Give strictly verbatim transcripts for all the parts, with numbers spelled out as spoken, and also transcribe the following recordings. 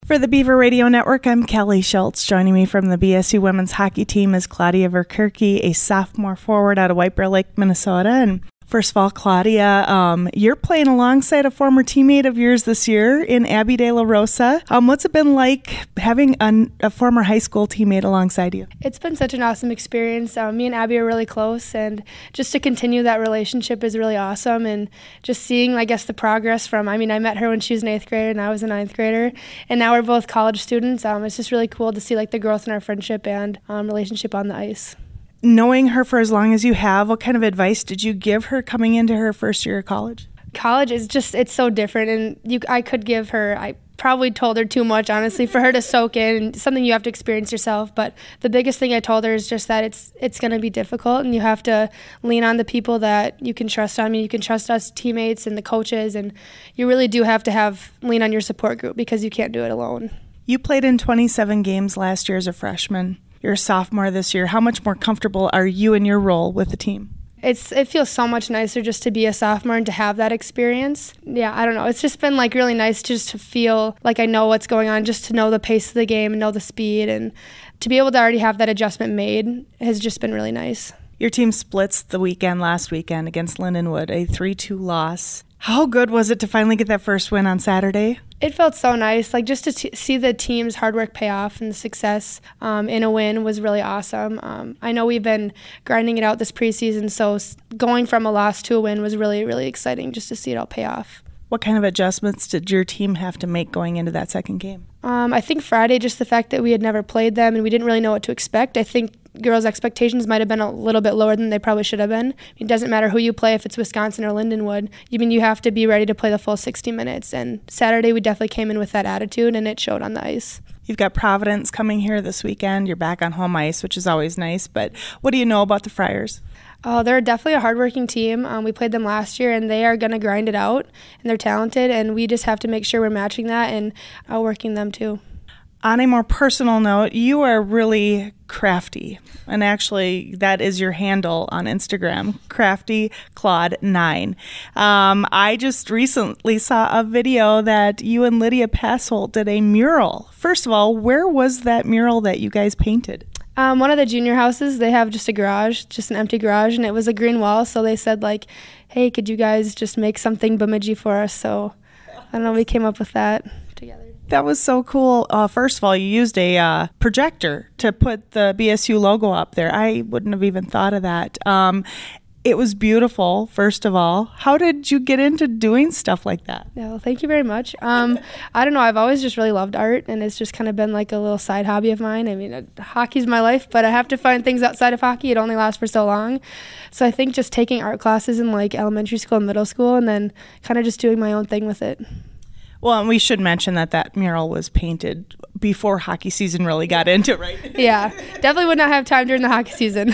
For the Beaver Radio Network, I'm Kelly Schultz. Joining me from the B S U women's hockey team is Claudia Verkerke, a sophomore forward out of White Bear Lake, Minnesota. And first of all, Claudia, um, you're playing alongside a former teammate of yours this year in Abby De La Rosa. Um, what's it been like having a, a former high school teammate alongside you? It's been such an awesome experience. Um, me and Abby are really close, and just to continue that relationship is really awesome. And just seeing, I guess, the progress from, I mean, I met her when she was an eighth grader and I was a ninth grader, and now we're both college students. Um, it's just really cool to see like the growth in our friendship and um, relationship on the ice. Knowing her for as long as you have, what kind of advice did you give her coming into her first year of college? College is just, it's so different, and you, I could give her, I probably told her too much, honestly, for her to soak in, something you have to experience yourself. But the biggest thing I told her is just that it's it's going to be difficult, and you have to lean on the people that you can trust on. I mean, you can trust us teammates and the coaches, and you really do have to have lean on your support group because you can't do it alone. You played in twenty-seven games last year as a freshman. You're a sophomore this year. How much more comfortable are you in your role with the team? It's it feels so much nicer just to be a sophomore and to have that experience. Yeah, I don't know. It's just been like really nice just to feel like I know what's going on, just to know the pace of the game and know the speed, and to be able to already have that adjustment made has just been really nice. Your team splits the weekend last weekend against Lindenwood, a three two loss. How good was it to finally get that first win on Saturday? It felt so nice. Like just to t- see the team's hard work pay off and the success um, in a win was really awesome. Um, I know we've been grinding it out this preseason, so going from a loss to a win was really, really exciting just to see it all pay off. What kind of adjustments did your team have to make going into that second game? Um, I think Friday, just the fact that we had never played them and we didn't really know what to expect. I think girls' expectations might have been a little bit lower than they probably should have been. It doesn't matter who you play, if it's Wisconsin or Lindenwood. I mean, you have to be ready to play the full sixty minutes. And Saturday, we definitely came in with that attitude, and it showed on the ice. You've got Providence coming here this weekend. You're back on home ice, which is always nice. But what do you know about the Friars? Oh, they're definitely a hardworking team. Um, we played them last year, and they are going to grind it out, and they're talented, and we just have to make sure we're matching that and outworking them too. On a more personal note, you are really crafty, and actually that is your handle on Instagram, crafty claude nine. Um, I just recently saw a video that you and Lydia Passolt did a mural. First of all, where was that mural that you guys painted? Um, one of the junior houses, they have just a garage, just an empty garage, and it was a green wall, so they said, like, hey, could you guys just make something Bemidji for us? So, I don't know, we came up with that together. That was so cool. Uh, first of all, you used a uh, projector to put the B S U logo up there. I wouldn't have even thought of that. Um, it was beautiful, first of all. How did you get into doing stuff like that? Yeah, well, thank you very much. Um, I don't know. I've always just really loved art, and it's just kind of been like a little side hobby of mine. I mean, uh, hockey's my life, but I have to find things outside of hockey. It only lasts for so long. So I think just taking art classes in like elementary school and middle school, and then kind of just doing my own thing with it. Well, and we should mention that that mural was painted before hockey season really got into it, right? Yeah, definitely would not have time during the hockey season.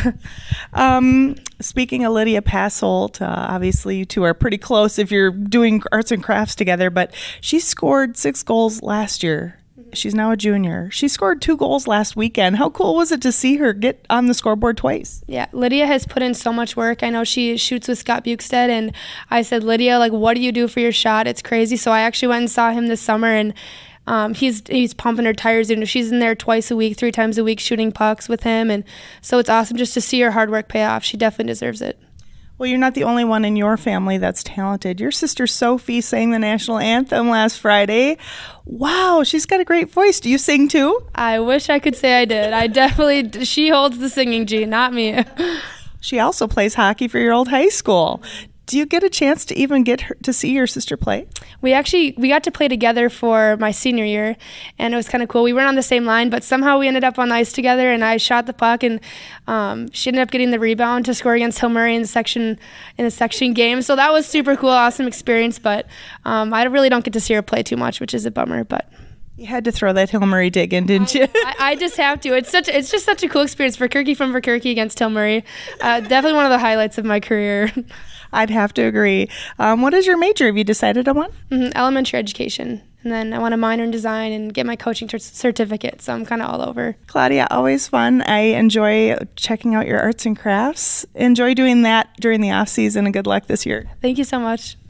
um, speaking of Lydia Passolt, uh, obviously you two are pretty close if you're doing arts and crafts together, but she scored six goals last year. She's now a junior. She scored two goals last weekend. How cool was it to see her get on the scoreboard twice? Yeah, Lydia has put in so much work. I know she shoots with Scott Bukestead, and I said, Lydia, like, what do you do for your shot? It's crazy. So I actually went and saw him this summer, and um, he's he's pumping her tires. And she's in there twice a week, three times a week, shooting pucks with him. And so it's awesome just to see her hard work pay off. She definitely deserves it. Well, you're not the only one in your family that's talented. Your sister Sophie sang the national anthem last Friday. Wow, she's got a great voice. Do you sing too? I wish I could say I did. I definitely, she holds the singing gene, not me. She also plays hockey for your old high school. Do you get a chance to even get her to see your sister play? We actually, we got to play together for my senior year, and it was kind of cool. We weren't on the same line, but somehow we ended up on the ice together, and I shot the puck, and um, she ended up getting the rebound to score against Hill Murray in the section in the section game. So that was super cool, awesome experience, but um, I really don't get to see her play too much, which is a bummer, but... You had to throw that Hill Murray dig in, didn't you? I, I just have to. It's such. It's just such a cool experience. Verkerke from Verkerke against Hill Murray. Uh, definitely one of the highlights of my career. I'd have to agree. Um, what is your major? Have you decided on one? Mm-hmm, elementary education. And then I want a minor in design and get my coaching ter- certificate. So I'm kind of all over. Claudia, always fun. I enjoy checking out your arts and crafts. Enjoy doing that during the off season, and good luck this year. Thank you so much.